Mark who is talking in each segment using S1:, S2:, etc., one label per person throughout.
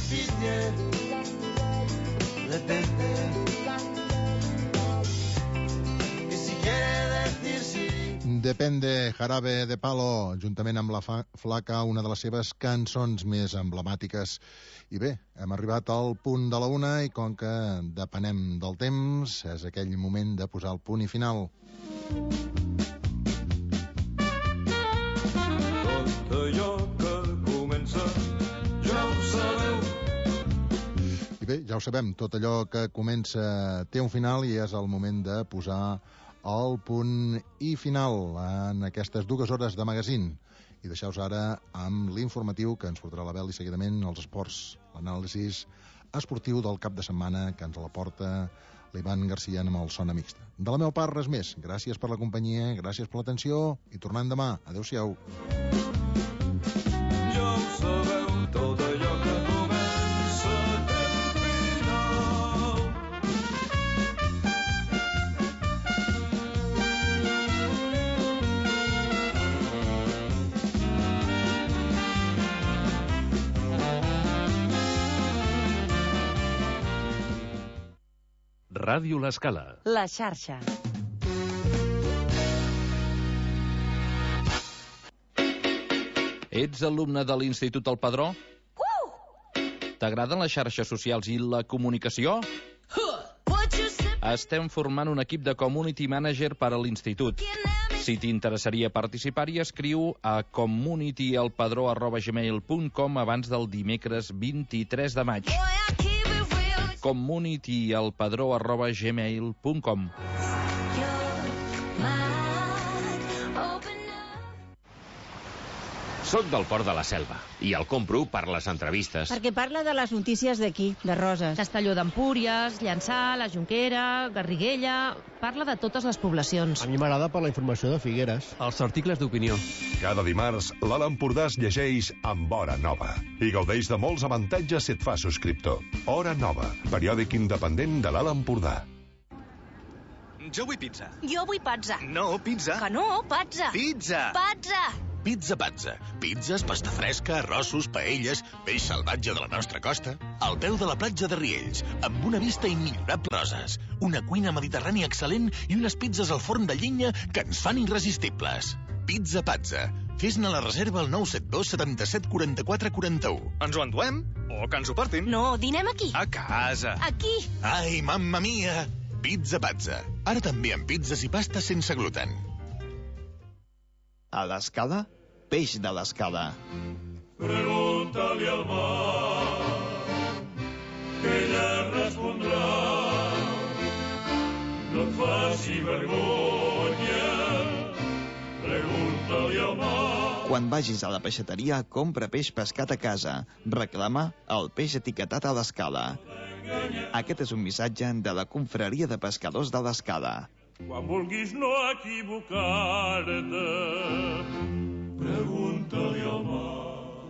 S1: infiel. Depende. Y si quiere decir sí.
S2: Depende, Jarabe de Palo, juntament amb la Flaca, una de les seves cançons més emblemàtiques. I bé, hem arribat al punt de la una i com que depenem del temps, és aquell moment de posar el punt i final.
S1: Tot allò que comença ja ho sabeu.
S2: I bé, ja ho sabem, tot allò que comença té un final i és el moment de posar el punt i final en aquestes 2 hores de magazín. I deixeu-vos ara amb l'informatiu que ens portarà la Bel i seguidament els esports, l'anàlisi esportiu del cap de setmana que ens la porta l'Ivan Garcia amb el Sona Mixta. De la meva part, res més. Gràcies per la companyia, gràcies per l'atenció i tornem demà. Adéu-siau.
S1: Ja ho sabeu, tot allò que comença té un final.
S3: Ràdio L'Escala.
S4: La xarxa.
S5: Ets alumne de l'Institut El Padró? T'agraden les xarxes socials i la comunicació? Estem formant un equip de community manager per a l'institut. Si t'interessaria participar-hi, escriu a communityelpadró@gmail.com abans del dimecres 23 de maig. communityelpadró@gmail.com.
S3: Soc del Port de la Selva i el compro per les entrevistes.
S6: Perquè parla de les notícies d'aquí, de Roses.
S7: Castelló d'Empúries, Llançà, la Jonquera, Garriguella... Parla de totes les poblacions.
S8: A mi m'agrada per la informació de Figueres.
S9: Els articles d'opinió.
S10: Cada dimarts, l'Alt Empordà es llegeix amb Hora Nova i gaudeix de molts avantatges si et fa subscriptor. Hora Nova, periòdic independent de l'Alt Empordà.
S11: Jo vull pizza.
S12: Jo vull pazza.
S11: No, pizza.
S12: Que no, pazza.
S11: Pizza.
S12: Pazza.
S11: Pizza Pazza. Pizzas, pasta fresca, arrossos, paelles, peix salvatge de la nostra costa, al peu de la platja de Riells, amb una vista immillorable. Roses, una cuina mediterrània excel·lent i unes pizzas al forn de llenya que ens fan irresistibles. Pizza Pazza. Fes-ne la reserva al 972 77 44 41. Ens ho enduem? O que ens ho portin?
S12: No, dinem aquí.
S11: A casa.
S12: Aquí.
S11: Ai, mamma mia! Pizza Pazza. Ara també amb pizzas i pastes sense gluten.
S13: A l'Escala, peix de l'Escala.
S1: Pregunta-li al mar, que ella respondrà. No et faci vergonya, pregunta-li al mar.
S13: Quan vagis a la peixateria, compra peix pescat a casa. Reclama el peix etiquetat a l'Escala. Aquest és un missatge de la Confraria de Pescadors de l'Escala.
S1: Quan vulguis no equivocar-te, pregunta-li al mar.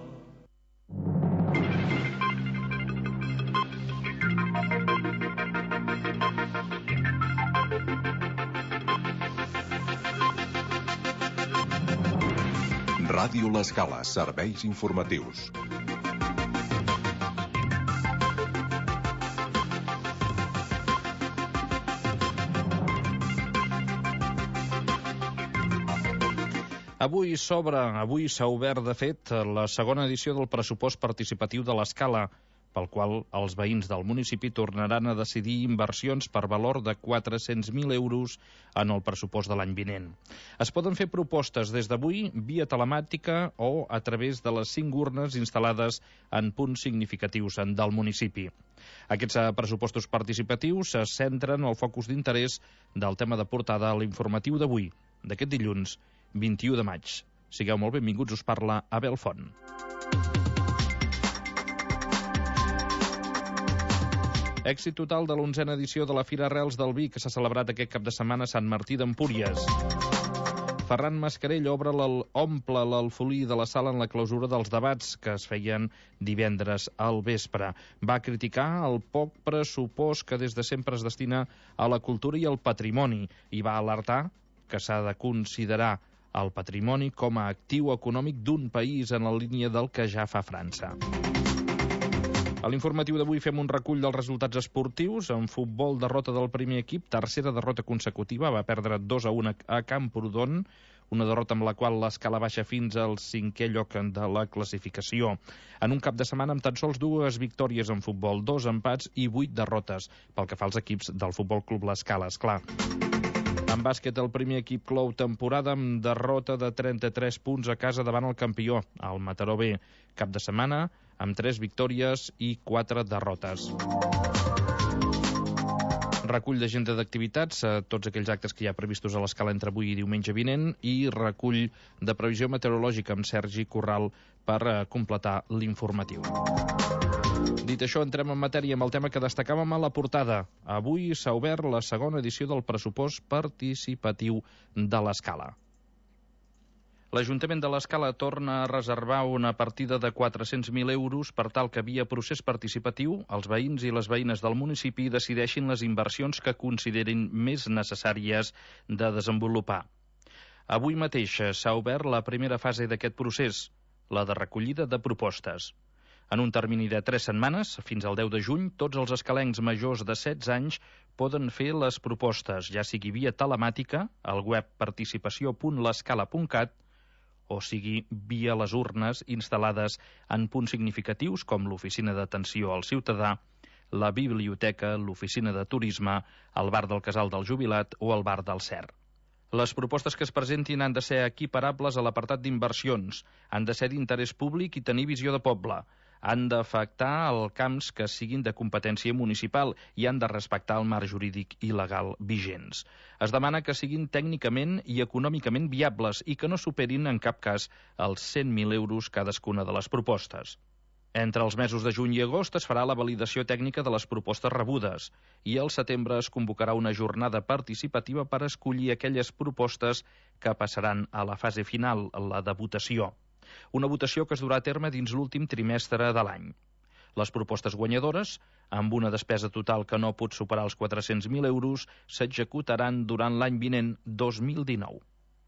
S14: Ràdio L'Escala, serveis informatius.
S5: Avui s'ha obert, de fet, la segona edició del pressupost participatiu de l'Escala, pel qual els veïns del municipi tornaran a decidir inversions per valor de 400.000 euros en el pressupost de l'any vinent. Es poden fer propostes des d'avui via telemàtica o a través de les 5 urnes instal·lades en punts significatius del municipi. Aquests pressupostos participatius se centren al focus d'interès del tema de portada a l'informatiu d'avui, d'aquest dilluns, 21 de maig. Sigueu molt benvinguts, us parla Abel Font. Èxit total de l'11a edició de la Fira Arrels del Vi, que s'ha celebrat aquest cap de setmana a Sant Martí d'Empúries. Ferran Mascarell omple l'alfolí de la sala en la clausura dels debats que es feien divendres al vespre. Va criticar el poc pressupost que des de sempre es destina a la cultura i al patrimoni i va alertar que s'ha de considerar el patrimoni com a actiu econòmic d'un país en la línia del que ja fa França. A l'informatiu d'avui fem un recull dels resultats esportius. En futbol, derrota del primer equip, tercera derrota consecutiva, va perdre 2-1 a Camprodon, una derrota amb la qual l'escala baixa fins al 5è lloc de la classificació. En un cap de setmana amb tan sols 2 victòries en futbol, 2 empats i 8 derrotes, pel que fa als equips del Futbol Club L'Escala, esclar. En bàsquet, el primer equip clou temporada amb derrota de 33 punts a casa davant el campió, el Mataró B. Cap de setmana amb 3 victòries i 4 derrotes. Recull d'agenda d'activitats, tots aquells actes que hi ha previstos a l'Escala entre avui i diumenge vinent, i recull de previsió meteorològica amb Sergi Corral per completar l'informatiu. Dit això, entrem en matèria amb el tema que destacàvem a la portada. Avui s'ha obert la segona edició del pressupost participatiu de l'Escala. L'Ajuntament de l'Escala torna a reservar una partida de 400.000 euros per tal que via procés participatiu els veïns i les veïnes del municipi decideixin les inversions que considerin més necessàries de desenvolupar. Avui mateix s'ha obert la primera fase d'aquest procés, la de recollida de propostes. En un termini de 3 setmanes, fins al 10 de juny, tots els escalencs majors de 16 anys poden fer les propostes, ja sigui via telemàtica, al web participació.lescala.cat, o sigui via les urnes instal·lades en punts significatius com l'Oficina d'Atenció al Ciutadà, la Biblioteca, l'Oficina de Turisme, el Bar del Casal del Jubilat o el Bar del Cer. Les propostes que es presentin han de ser equiparables a l'apartat d'inversions, han de ser d'interès públic i tenir visió de poble, han d'afectar els camps que siguin de competència municipal i han de respectar el marc jurídic i legal vigents. Es demana que siguin tècnicament i econòmicament viables i que no superin en cap cas els 100.000 euros cadascuna de les propostes. Entre els mesos de juny i agost es farà la validació tècnica de les propostes rebudes i al setembre es convocarà una jornada participativa per escollir aquelles propostes que passaran a la fase final, la de votació. Una votació que es durà a terme dins l'últim trimestre de l'any. Les propostes guanyadores, amb una despesa total que no pot superar els 400.000 euros, s'executaran durant l'any vinent 2019.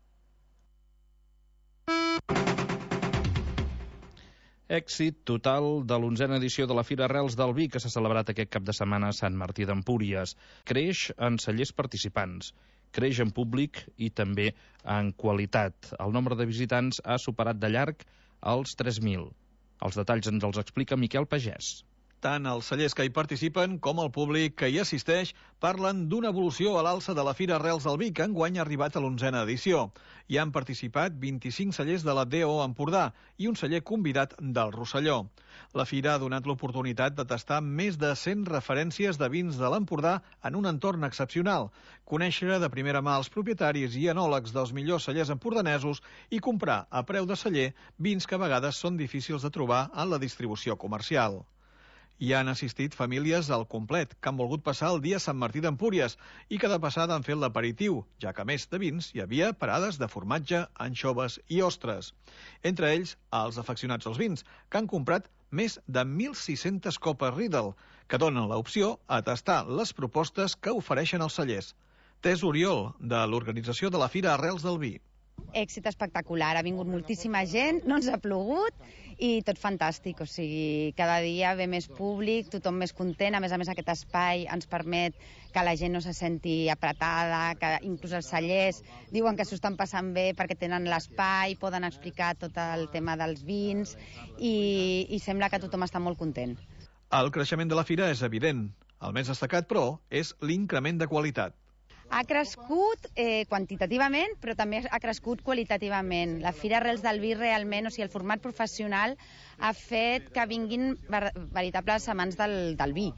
S5: Èxit total de l'11a edició de la Fira Arrels del Vi, que s'ha celebrat aquest cap de setmana a Sant Martí d'Empúries. Creix en cellers participants, creix en públic i també en qualitat. El nombre de visitants ha superat de llarg els 3.000. Els detalls ens els explica Miquel Pagès.
S4: Tant els cellers que hi participen com el públic que hi assisteix parlen d'una evolució a l'alça de la Fira Arrels del Vi, que enguany ha arribat a l'11a edició. Hi han participat 25 cellers de la DO Empordà i un celler convidat del Rosselló. La fira ha donat l'oportunitat de tastar més de 100 referències de vins de l'Empordà en un entorn excepcional, conèixer de primera mà els propietaris i enòlegs dels millors cellers empordanesos i comprar a preu de celler vins que a vegades són difícils de trobar en la distribució comercial. Hi han assistit famílies al complet, que han volgut passar el dia a Sant Martí d'Empúries i que de passada han fet l'aperitiu, ja que a més de vins hi havia parades de formatge, anxoves i ostres. Entre ells, els afeccionats als vins, que han comprat més de 1.600 copes Riedel, que donen l'opció a tastar les propostes que ofereixen els cellers. Tess Oriol, de l'organització de la Fira Arrels del Vi.
S9: Èxit espectacular, ha vingut moltíssima gent, no ens ha plogut i tot fantàstic, o sigui, cada dia ve més públic, tothom més content, a més aquest espai ens permet que la gent no se senti apretada, que inclús els cellers diuen que s'ho estan passant bé perquè tenen l'espai, poden explicar tot el tema dels vins i sembla que tothom està molt content.
S4: El creixement de la fira és evident. El més destacat, però, és l'increment de qualitat.
S9: Ha crescut quantitativament, però també ha crescut qualitativament. La Fira Arrels del Vi realment, o sigui, el format professional ha fet que vinguin veritables amants del vi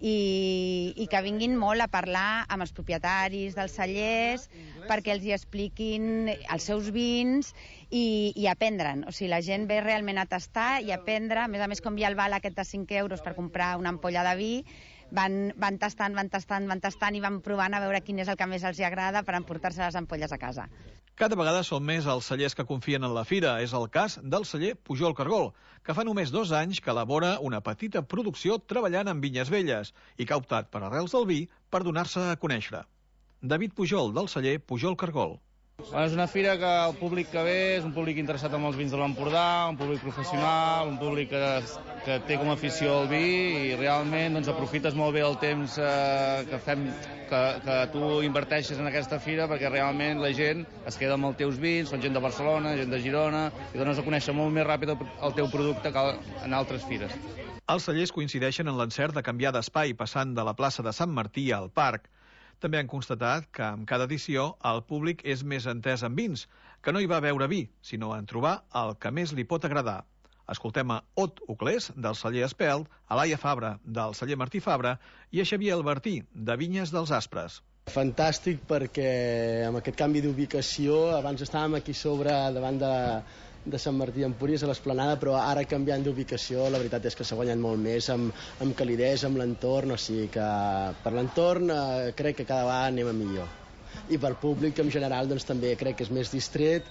S9: i que vinguin molt a parlar amb els propietaris dels cellers perquè els hi expliquin els seus vins i aprendre'n. O sigui, la gent ve realment a tastar i a aprendre. A més, com hi ha el val aquest de 5 euros per comprar una ampolla de vi, van tastant i van provant a veure quin és el que més els agrada per emportar-se les ampolles a casa.
S4: Cada vegada són més els cellers que confien en la fira. És el cas del celler Pujol Cargol, que fa només 2 anys que elabora una petita producció treballant en vinyes velles i que ha optat per Arrels del Vi per donar-se a conèixer. David Pujol, del celler Pujol Cargol.
S15: És una fira que el públic que ve és un públic interessat en els vins de l'Empordà, un públic professional, un públic que té com a afició el vi i realment doncs, aprofites molt bé el temps que tu inverteixes en aquesta fira perquè realment la gent es queda amb els teus vins, són gent de Barcelona, gent de Girona, i dones a conèixer molt més ràpid el teu producte que en altres fires.
S4: Els cellers coincideixen en l'encert de canviar d'espai passant de la plaça de Sant Martí al parc. També han constatat que amb cada edició el públic és més entès en vins, que no hi va a beure vi, sinó en trobar el que més li pot agradar. Escoltem a Ot Uclés, del celler Espelt, a Laia Fabra, del celler Martí Fabra, i a Xavier Albertí, de Vinyes dels Aspres.
S8: Fantàstic perquè amb aquest canvi d'ubicació, abans estàvem aquí sobre davant de Sant Martí d'Empúries a l'Esplanada, però ara canviant d'ubicació la veritat és que s'ha guanyat molt més amb calidesa, amb l'entorn, o sigui que per l'entorn crec que cada vegada anem a millor. I pel públic en general doncs, també crec que és més distret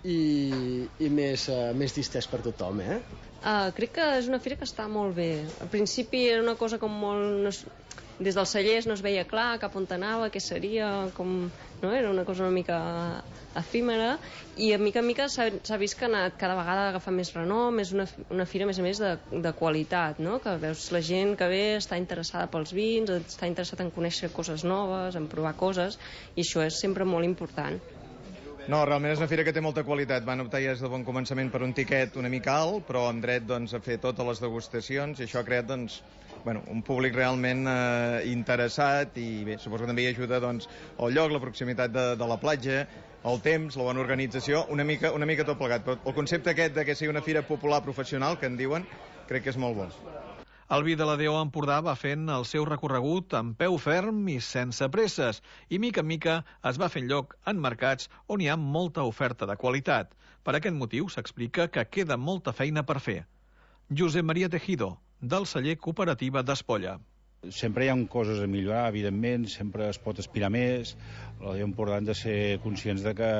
S8: i més distès per tothom.
S16: Crec que és una fira que està molt bé. Al principi era una cosa com molt... Des dels cellers no es veia clar cap on anava, què seria, com... no? Era una cosa una mica efímera i a mica s'ha vist que ha anat cada vegada a agafar més renom, és una fira a més de qualitat, no? Que veus la gent que ve està interessada pels vins, està interessada en conèixer coses noves, en provar coses, i això és sempre molt important.
S17: No, realment és una fira que té molta qualitat. Van optar ja des de bon començament per un tiquet una mica alt, però amb dret doncs, a fer totes les degustacions, i això ha creat doncs, un públic realment interessat, i bé, suposo que també hi ajuda doncs, el lloc, la proximitat de la platja, el temps, la bona organització, una mica tot plegat. Però el concepte aquest de que sigui una fira popular professional, que en diuen, crec que és molt bo.
S4: El vi de la DO Empordà va fent el seu recorregut amb peu ferm i sense presses, i mica en mica es va fent lloc en mercats on hi ha molta oferta de qualitat. Per aquest motiu s'explica que queda molta feina per fer. Josep Maria Tejido, del celler Cooperativa d'Espolla.
S18: Sempre hi ha coses a millorar, evidentment, sempre es pot aspirar més. La DO Empordà hem de ser conscients de que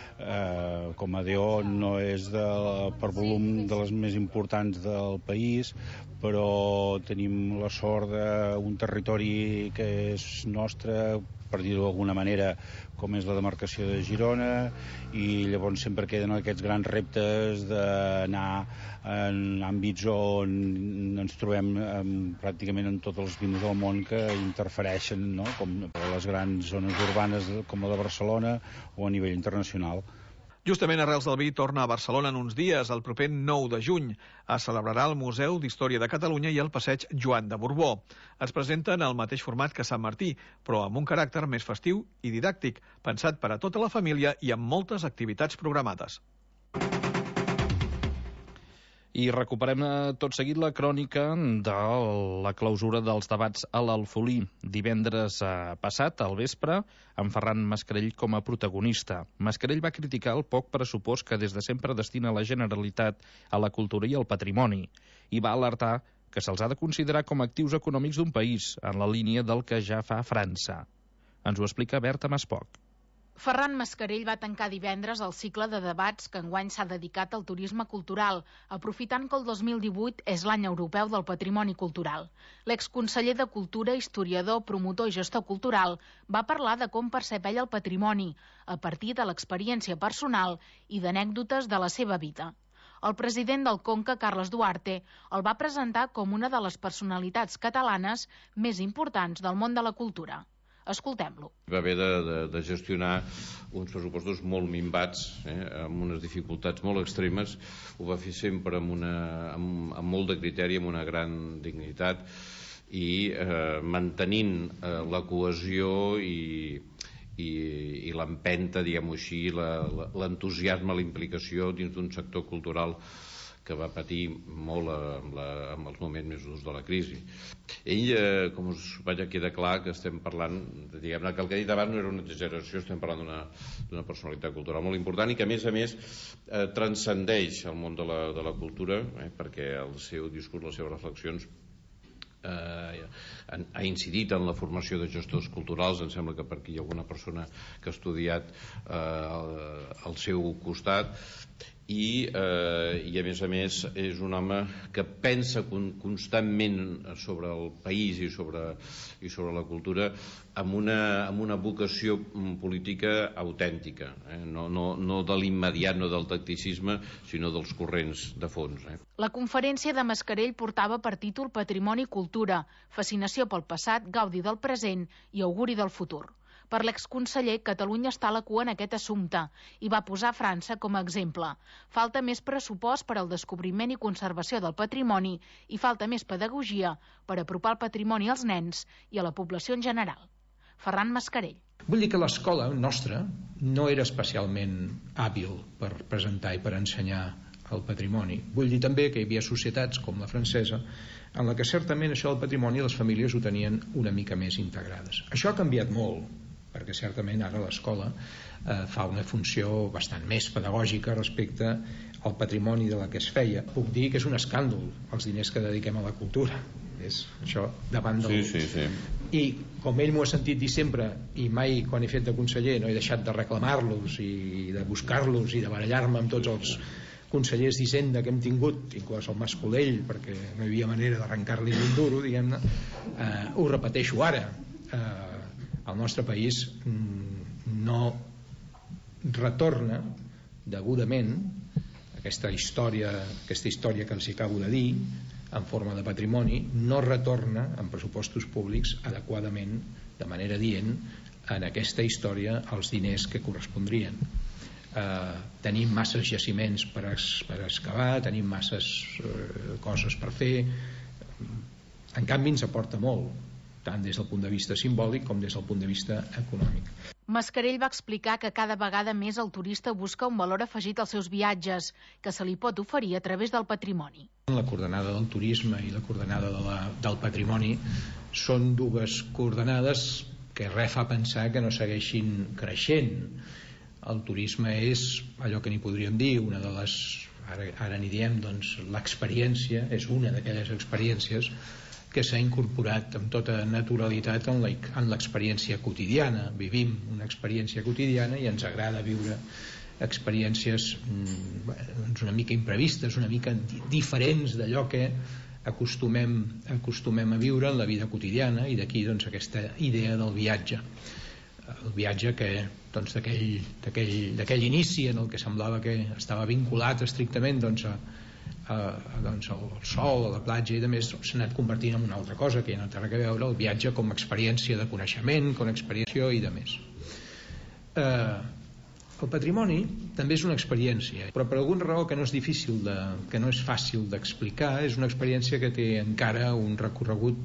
S18: com a DO no és per volum de les més importants del país, però tenim la sort d'un territori que és nostre, per dir-ho d'alguna manera, com és la demarcació de Girona, i llavors sempre queden aquests grans reptes d'anar en àmbits on ens trobem pràcticament en tots els vins del món que interfereixen, no? Com a les grans zones urbanes com la de Barcelona o a nivell internacional.
S4: Justament Arrels del Vi torna a Barcelona en uns dies, el proper 9 de juny. Es celebrarà al Museu d'Història de Catalunya i al Passeig Joan de Borbó. Es presenta en el mateix format que Sant Martí, però amb un caràcter més festiu i didàctic, pensat per a tota la família i amb moltes activitats programades.
S5: I recuperem tot seguit la crònica de la clausura dels debats a l'Alfolí. Divendres passat, al vespre, amb Ferran Mascarell com a protagonista. Mascarell va criticar el poc pressupost que des de sempre destina la Generalitat a la cultura i al patrimoni, i va alertar que se'ls ha de considerar com a actius econòmics d'un país, en la línia del que ja fa França. Ens ho explica Berta Maspoc.
S19: Ferran Mascarell va tancar divendres el cicle de debats que enguany s'ha dedicat al turisme cultural, aprofitant que el 2018 és l'any europeu del patrimoni cultural. L'exconseller de Cultura, historiador, promotor i gestor cultural va parlar de com percep ell el patrimoni, a partir de l'experiència personal i d'anècdotes de la seva vida. El president del Conca, Carles Duarte, el va presentar com una de les personalitats catalanes més importants del món de la cultura. Escoltem-lo.
S20: Va haver de gestionar uns pressupostos molt minvats, amb unes dificultats molt extremes. Ho va fer sempre amb molt de criteri, amb una gran dignitat, i mantenint la cohesió i l'empenta, diguem-ho així, l'entusiasme, la implicació dins d'un sector cultural que va patir molt amb els moments més durs de la crisi. Ell, com us vaig quedar clar, que estem parlant, diguem-ne, que el que he dit abans no era una exageració, estem parlant d'una personalitat cultural molt important i que, a més, transcendeix el món de la cultura, perquè el seu discurs, les seves reflexions ha incidit en la formació de gestors culturals. Em sembla que per aquí hi ha alguna persona que ha estudiat al seu costat, i a més és un home que pensa constantment sobre el país i sobre la cultura amb una vocació política autèntica, no de l'immediat, no del tacticisme, sinó dels corrents de fons.
S19: La conferència de Mascarell portava per títol Patrimoni i Cultura, fascinació pel passat, gaudi del present i auguri del futur. Per l'exconseller, Catalunya està a la cua en aquest assumpte i va posar França com a exemple. Falta més pressupost per al descobriment i conservació del patrimoni i falta més pedagogia per apropar el patrimoni als nens i a la població en general. Ferran Mascarell.
S21: Vull dir que l'escola nostra no era especialment hàbil per presentar i per ensenyar el patrimoni. Vull dir també que hi havia societats com la francesa en la que certament això del patrimoni les famílies ho tenien una mica més integrades. Això ha canviat molt, perquè certament ara l'escola fa una funció bastant més pedagògica respecte al patrimoni de la que es feia. Puc dir que és un escàndol els diners que dediquem a la cultura. És això davant del...
S20: Sí.
S21: I com ell m'ho ha sentit dir sempre, i mai quan he fet de conseller no he deixat de reclamar-los i de buscar-los i de barallar-me amb tots els consellers d'Hisenda que hem tingut, inclòs el Mas Colell, perquè no hi havia manera d'arrencar-li un duro, diguem-ne, ho repeteixo ara. El nostre país no retorna degudament aquesta història que els acabo de dir en forma de patrimoni, no retorna en pressupostos públics adequadament, de manera dient, en aquesta història els diners que correspondrien. Tenim masses jaciments per excavar, tenim masses coses per fer, en canvi ens aporta molt, tant des del punt de vista simbòlic com des del punt de vista econòmic.
S19: Mascarell va explicar que cada vegada més el turista busca un valor afegit als seus viatges, que se li pot oferir a través del patrimoni.
S21: La coordenada del turisme i la coordenada del patrimoni són dues coordenades que res fa pensar que no segueixin creixent. El turisme és allò que n'hi podríem dir, una de les, ara n'hi diem, doncs, l'experiència, és una d'aquelles experiències que s'ha incorporat amb tota naturalitat en l'experiència quotidiana. Vivim una experiència quotidiana i ens agrada viure experiències una mica imprevistes, una mica diferents d'allò que acostumem a viure en la vida quotidiana, i d'aquí doncs aquesta idea del viatge. El viatge que d'aquell inici en el que semblava que estava vinculat estrictament al sol, a la platja i demés, s'ha anat convertint en una altra cosa que ja no té res a veure, el viatge com a experiència de coneixement, com a experiència i demés. El patrimoni també és una experiència, però per alguna raó que no és fàcil d'explicar, és una experiència que té encara un recorregut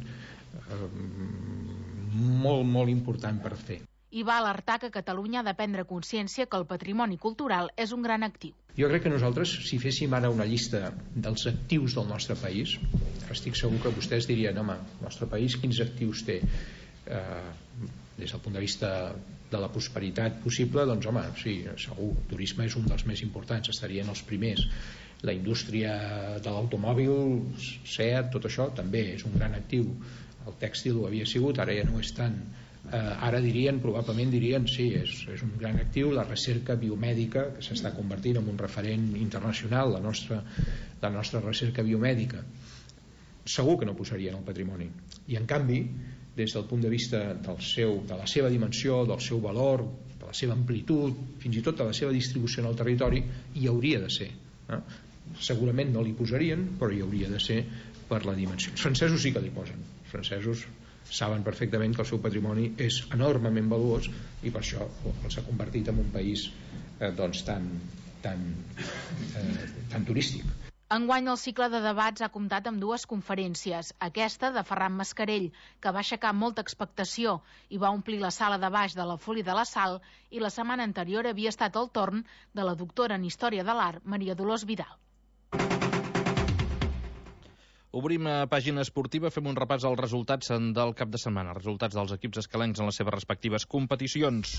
S21: molt, molt important per fer.
S19: I va alertar que Catalunya ha de prendre consciència que el patrimoni cultural és un gran actiu.
S21: Jo crec que nosaltres, si féssim ara una llista dels actius del nostre país, estic segur que vostès dirien, home, el nostre país quins actius té? Des del punt de vista de la prosperitat possible, doncs home, sí, segur, el turisme és un dels més importants, estarien els primers. La indústria de l'automòbil, SEAT, tot això també és un gran actiu. El tèxtil ho havia sigut, ara ja no és tant. Ara probablement dirien sí, és un gran actiu la recerca biomèdica, que s'està convertint en un referent internacional, la nostra recerca biomèdica. Segur que no posarien el patrimoni, i en canvi des del punt de vista de la seva dimensió, del seu valor, de la seva amplitud, fins i tot de la seva distribució en el territori, hi hauria de ser. Segurament no li posarien, però hi hauria de ser per la dimensió. Els francesos sí que li posen. Els francesos saben perfectament que el seu patrimoni és enormement valuós i per això s'ha convertit en un país tan turístic.
S19: Enguany el cicle de debats ha comptat amb dues conferències, aquesta de Ferran Mascarell, que va aixecar molta expectació i va omplir la sala de baix de la Folia de la Sal, i la setmana anterior havia estat el torn de la doctora en Història de l'Art, Maria Dolors Vidal.
S5: Obrim pàgina esportiva, fem un repàs als resultats del cap de setmana, resultats dels equips escalencs en les seves respectives competicions.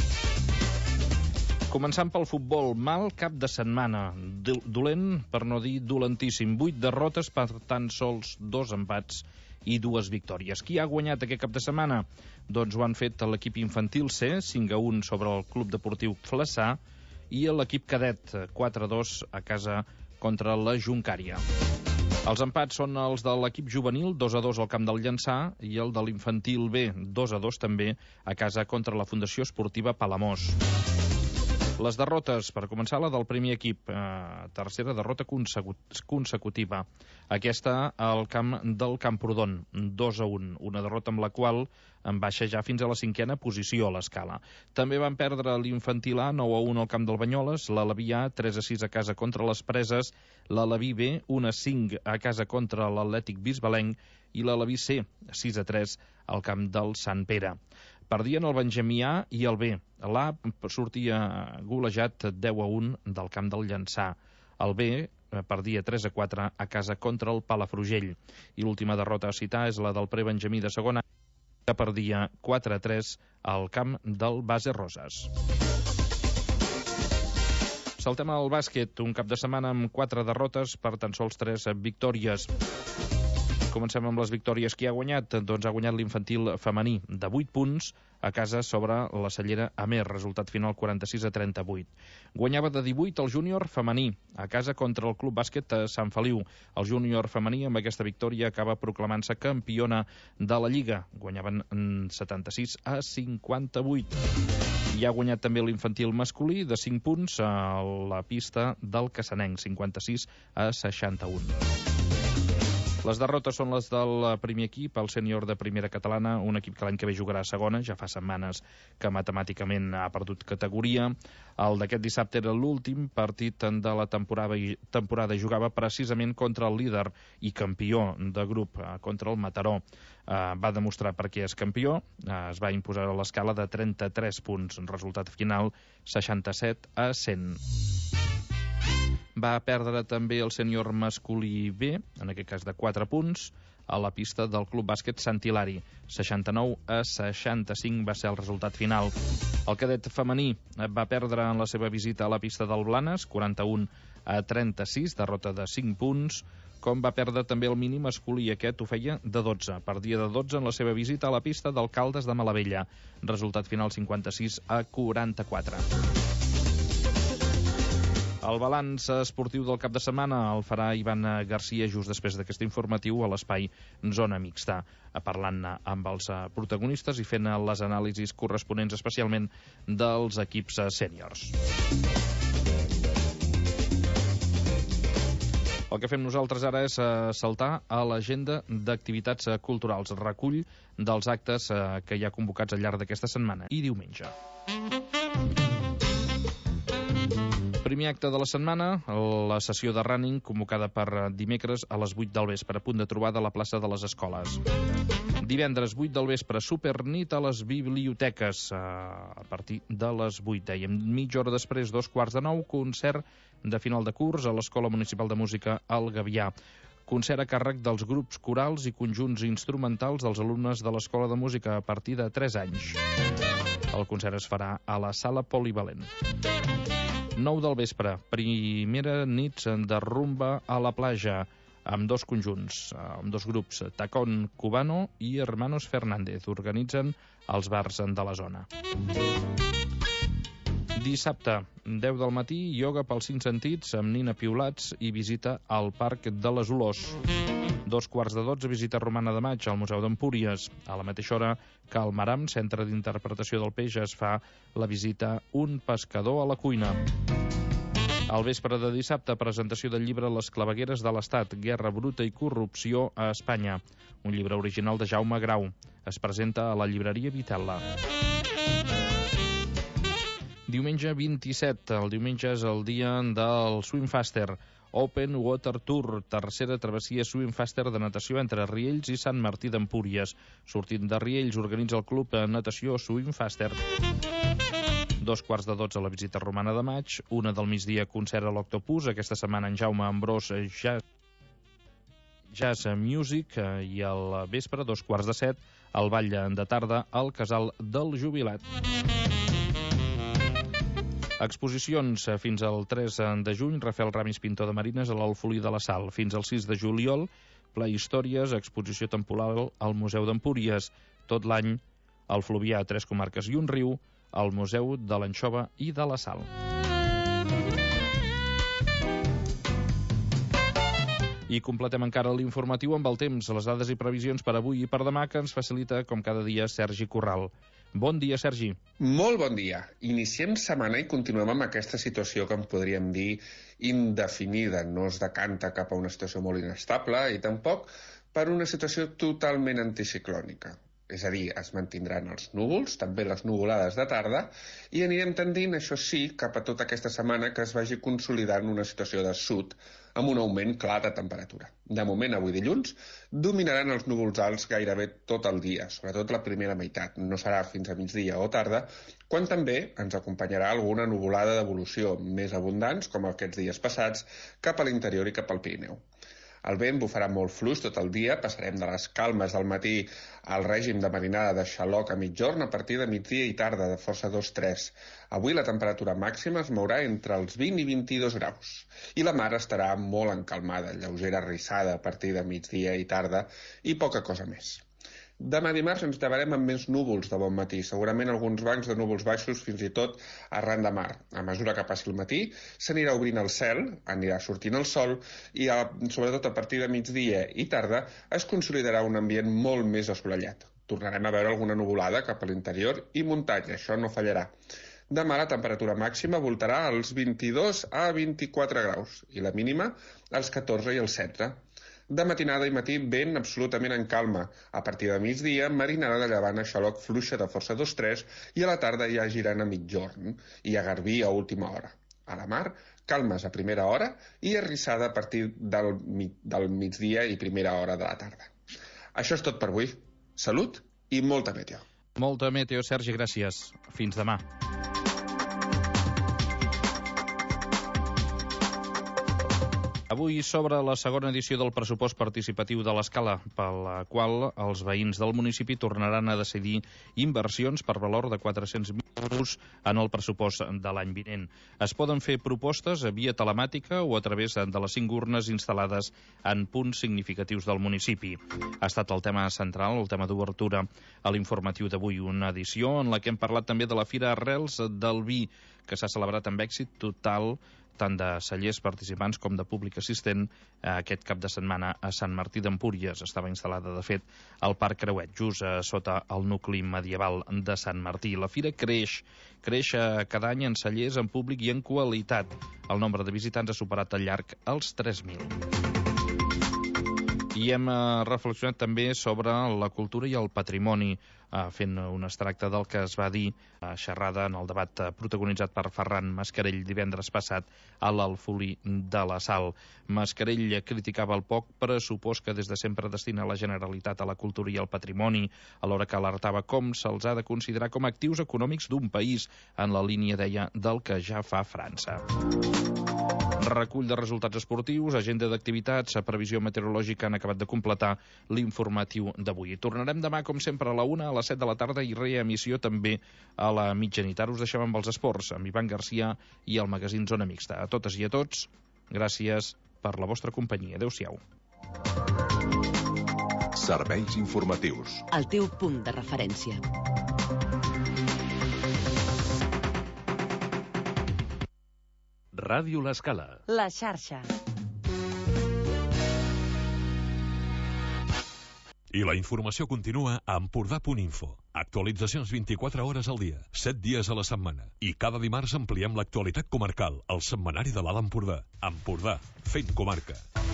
S5: Començant pel futbol, mal cap de setmana, dolent per no dir dolentíssim, 8 derrotes per tan sols 2 empats i 2 victòries. Qui ha guanyat aquest cap de setmana? Doncs ho han fet l'equip infantil C, 5-1 sobre el Club Deportiu Flaçà, i l'equip cadet 4-2 a casa contra la Juncària. Els empats són els de l'equip juvenil, 2-2 al camp del Llançà, i el de l'infantil B, 2-2 també a casa contra la Fundació Esportiva Palamós. Les derrotes, per començar, la del primer equip, tercera derrota consecutiva. Aquesta al camp del Camprodon, 2-1, una derrota amb la qual en baixa ja fins a la 5a posició a l'escala. També van perdre l'infantil A, 9-1 al camp del Banyoles, l'Aleví A, 3-6 a casa contra les Preses, l'Aleví B, 1-5 a casa contra l'Atlètic Bisbalenc i l'Aleví C, 6-3 al camp del Sant Pere. Perdien el Benjamí A i el B. L'A sortia golejat 10-1 del camp del Llançà. El B perdia 3-4 a casa contra el Palafrugell. I l'última derrota a citar és la del Prebenjamí de segona, que perdia 4-3 al camp del Base Roses. Saltem al bàsquet, un cap de setmana amb 4 derrotes per tan sols 3 victòries. Comencem amb les victòries. Qui ha guanyat? Doncs ha guanyat l'infantil femení de 8 punts a casa sobre la Cellera Amer, resultat final 46-38. Guanyava de 18 el júnior femení a casa contra el Club Bàsquet Sant Feliu. El júnior femení amb aquesta victòria acaba proclamant-se campiona de la Lliga. Guanyaven 76-58. I ha guanyat també l'infantil masculí de 5 punts a la pista del Cassanenc, 56-61. Les derrotes són les del primer equip, el sènior de primera catalana, un equip que l'any que ve jugarà a segona, ja fa setmanes que matemàticament ha perdut categoria. El d'aquest dissabte era l'últim partit de la temporada i jugava precisament contra el líder i campió de grup, contra el Mataró. Va demostrar per què és campió, es va imposar a l'escala de 33 punts, resultat final 67-100. Va perdre també el sènior masculí B, en aquest cas de 4 punts, a la pista del Club Bàsquet Sant Hilari. 69-65 va ser el resultat final. El cadet femení va perdre en la seva visita a la pista del Blanes, 41-36, derrota de 5 punts, com va perdre també el mini masculí, aquest ho feia de 12. Perdia de 12 en la seva visita a la pista del Caldes de Malavella. Resultat final 56-44. El balanç esportiu del cap de setmana el farà Ivan Garcia just després d'aquest informatiu a l'espai Zona Mixta, parlant amb els protagonistes i fent les anàlisis corresponents especialment dels equips sèniors. El que fem nosaltres ara és saltar a l'agenda d'activitats culturals, recull dels actes que hi ha convocats al llarg d'aquesta setmana i diumenge. Primer acte de la setmana, la sessió de running convocada per dimecres a les 8 del vespre, a punt de trobada a la plaça de les Escoles. Divendres 8 del vespre, supernit a les biblioteques, a partir de les 8, dèiem. Mitja hora després, 8:45, concert de final de curs a l'Escola Municipal de Música al Gavià. Concert a càrrec dels grups corals i conjunts instrumentals dels alumnes de l'Escola de Música a partir de 3 anys. El concert es farà a la Sala Polivalent. 9 del vespre, primera nit de rumba a la platja, amb 2 conjunts, amb 2 grups, Tacón Cubano i Hermanos Fernández. Organitzen els bars de la zona. Dissabte, 10 del matí, ioga pels 5 sentits amb Nina Piulats i visita al Parc de les Olors. 2:15, visita Romana de Maig al Museu d'Empúries. A la mateixa hora que al Maram, centre d'interpretació del peix, es fa la visita Un pescador a la cuina. Al vespre de dissabte, presentació del llibre Les clavegueres de l'Estat, guerra bruta i corrupció a Espanya. Un llibre original de Jaume Grau. Es presenta a la llibreria Vitella. Diumenge 27. El diumenge és el dia del Swimfaster. Open Water Tour, tercera travessia Swimfaster de natació entre Riells i Sant Martí d'Empúries. Sortint de Riells, organitza el club de natació Swimfaster. 2:15 a la visita Romana de Maig. 1 del migdia, concert a l'Octopus. Aquesta setmana en Jaume Ambrós Jazz Music. I al vespre, 2:15, el ball de tarda al Casal del Jubilat. Exposicions fins al 3 de juny, Rafael Ramis, pintor de marines, a l'Alfolí de la Sal. Fins al 6 de juliol, Pla Històries, exposició temporal al Museu d'Empúries. Tot l'any, al Fluvià, 3 comarques i un riu, al Museu de l'Anxova i de la Sal. I completem encara l'informatiu amb el temps, les dades i previsions per avui i per demà que ens facilita, com cada dia, Sergi Corral. Bon dia, Sergi.
S2: Molt bon dia. Iniciem setmana i continuem amb aquesta situació que en podríem dir indefinida. No es decanta cap a una situació molt inestable i tampoc per una situació totalment anticiclònica. És a dir, es mantindran els núvols, també les nuvolades de tarda, i anirem tendint, això sí, cap a tota aquesta setmana que es vagi consolidant una situació de sud amb un augment clar de temperatura. De moment, avui dilluns, dominaran els núvols alts gairebé tot el dia, sobretot la primera meitat. No serà fins a migdia o tarda, quan també ens acompanyarà alguna nuvolada d'evolució més abundants, com aquests dies passats, cap a l'interior i cap al Pirineu. El vent bufarà molt fluix tot el dia, passarem de les calmes del matí al règim de marinada de xaloc a mitjorn a partir de migdia i tarda de força 2-3. Avui la temperatura màxima es mourà entre els 20 i 22 graus i la mar estarà molt encalmada, lleugera rissada a partir de migdia i tarda i poca cosa més. Demà dimarts ens llevarem amb més núvols de bon matí, segurament alguns bancs de núvols baixos fins i tot arran de mar. A mesura que passi el matí s'anirà obrint el cel, anirà sortint el sol i sobretot a partir de migdia i tarda es consolidarà un ambient molt més assolellat. Tornarem a veure alguna nuvolada cap a l'interior i muntanya, això no fallarà. Demà la temperatura màxima voltarà als 22 a 24 graus i la mínima als 14 i als 16. De matinada i matí, vent absolutament en calma. A partir de migdia, marinada de llevant a xaloc fluixa de força 2-3 i a la tarda ja girant a mitjorn i a garbí a última hora. A la mar, calmes a primera hora i arrissada a partir del migdia i primera hora de la tarda. Això és tot per avui. Salut i molta meteo.
S5: Molta meteo, Sergi, gràcies. Fins demà. Avui s'obre la segona edició del pressupost participatiu de l'Escala, per la qual els veïns del municipi tornaran a decidir inversions per valor de 400.000 euros en el pressupost de l'any vinent. Es poden fer propostes via telemàtica o a través de les 5 urnes instal·lades en punts significatius del municipi. Ha estat el tema central, el tema d'obertura a l'informatiu d'avui, una edició en la que hem parlat també de la Fira Arrels del Vi, que s'ha celebrat amb èxit total tant de cellers participants com de públic assistent aquest cap de setmana a Sant Martí d'Empúries. Estava instal·lada, de fet, al Parc Creuet, just sota el nucli medieval de Sant Martí. La fira creix cada any en cellers, en públic i en qualitat. El nombre de visitants ha superat al llarg els 3.000. I hem reflexionat també sobre la cultura i el patrimoni, fent un extracte del que es va dir a xerrada en el debat protagonitzat per Ferran Mascarell divendres passat a l'Alfolí de la Sal. Mascarell criticava el poc pressupost que des de sempre destina la Generalitat a la cultura i al patrimoni, alhora que alertava com se'ls ha de considerar com a actius econòmics d'un país, en la línia, deia, del que ja fa França. Recull de resultats esportius, agenda d'activitats, previsió meteorològica han acabat de completar l'informatiu d'avui. Tornarem demà, com sempre, a la 1, a les 7 de la tarda i reemissió també a la mitjanit. Ara us deixem amb els esports, amb Ivan Garcia i el magazín Zona Mixta. A totes i a tots, gràcies per la vostra companyia. Adéu-siau.
S14: Serveis informatius.
S22: El teu punt de referència.
S23: Ràdio L'Escala.
S22: La xarxa.
S24: I la informació continua a Empordà.info. Actualitzacions 24 hores al dia, 7 dies a la setmana. I cada dimarts ampliem l'actualitat comarcal, al setmanari de l'Alt Empordà. Empordà, fent comarca.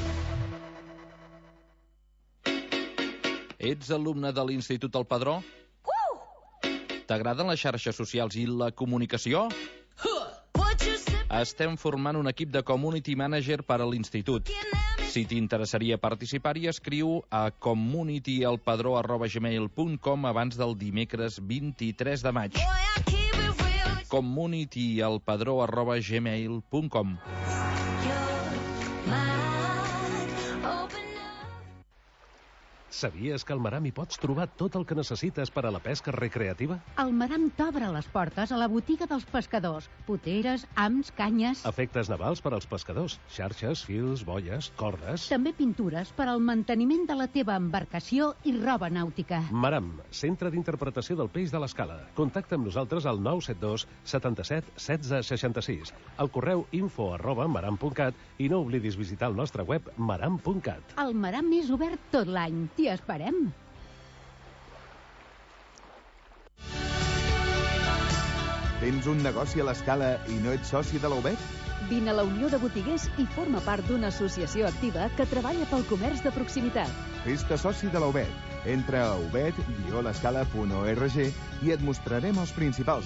S5: Ets alumne de l'Institut El Padró? T'agraden les xarxes socials i la comunicació? Estem formant un equip de community manager per a l'institut. Si t'interessaria participar-hi, escriu a communityelpadró@gmail.com abans del dimecres 23 de maig. communityelpadró@gmail.com.
S3: Sabies que al Maram hi pots trobar tot el que necessites per a la pesca recreativa?
S6: El Maram t'obre les portes a la botiga dels pescadors. Poteres, hams, canyes...
S3: Efectes navals per als pescadors. Xarxes, fils, boies, cordes...
S6: També pintures per al manteniment de la teva embarcació i roba nàutica.
S3: Maram, centre d'interpretació del peix de l'Escala. Contacta amb nosaltres al 972 77 16 66, al correu info@maram.cat i no oblidis visitar el nostre web maram.cat.
S6: El Maram és obert tot l'any. T'hi esperem.
S7: Tens un negoci a l'Escala i no ets soci de la UBET?
S23: Vine a la Unió de Botiguers i forma part d'una associació activa que treballa pel comerç de proximitat.
S7: Fes-te soci de la UBET. Entra a ubet-l'escala.org i et mostrarem els principals